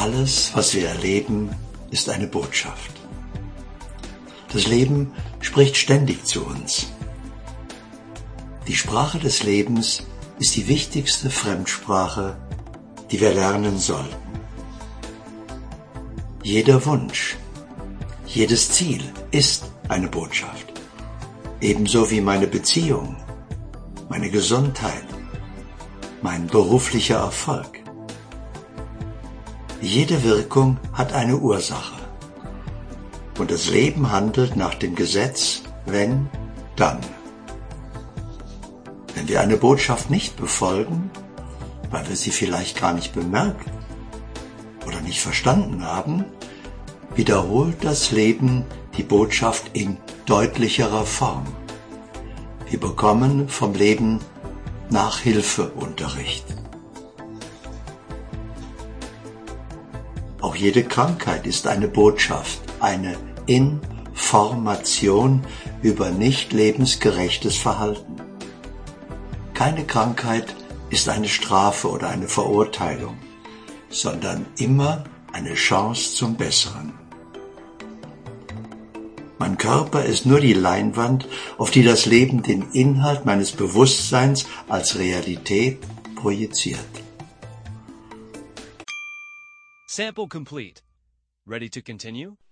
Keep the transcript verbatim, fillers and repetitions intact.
Alles, was wir erleben, ist eine Botschaft. Das Leben spricht ständig zu uns. Die Sprache des Lebens ist die wichtigste Fremdsprache, die wir lernen sollten. Jeder Wunsch, jedes Ziel ist eine Botschaft. Ebenso wie meine Beziehung, meine Gesundheit, mein beruflicher Erfolg. Jede Wirkung hat eine Ursache. Und das Leben handelt nach dem Gesetz, wenn, dann. Wenn wir eine Botschaft nicht befolgen, weil wir sie vielleicht gar nicht bemerkt oder nicht verstanden haben, wiederholt das Leben die Botschaft in deutlicherer Form. Wir bekommen vom Leben Nachhilfeunterricht. Auch jede Krankheit ist eine Botschaft, eine Information über nicht lebensgerechtes Verhalten. Keine Krankheit ist eine Strafe oder eine Verurteilung, sondern immer eine Chance zum Besseren. Mein Körper ist nur die Leinwand, auf die das Leben den Inhalt meines Bewusstseins als Realität projiziert. Sample complete. Ready to continue?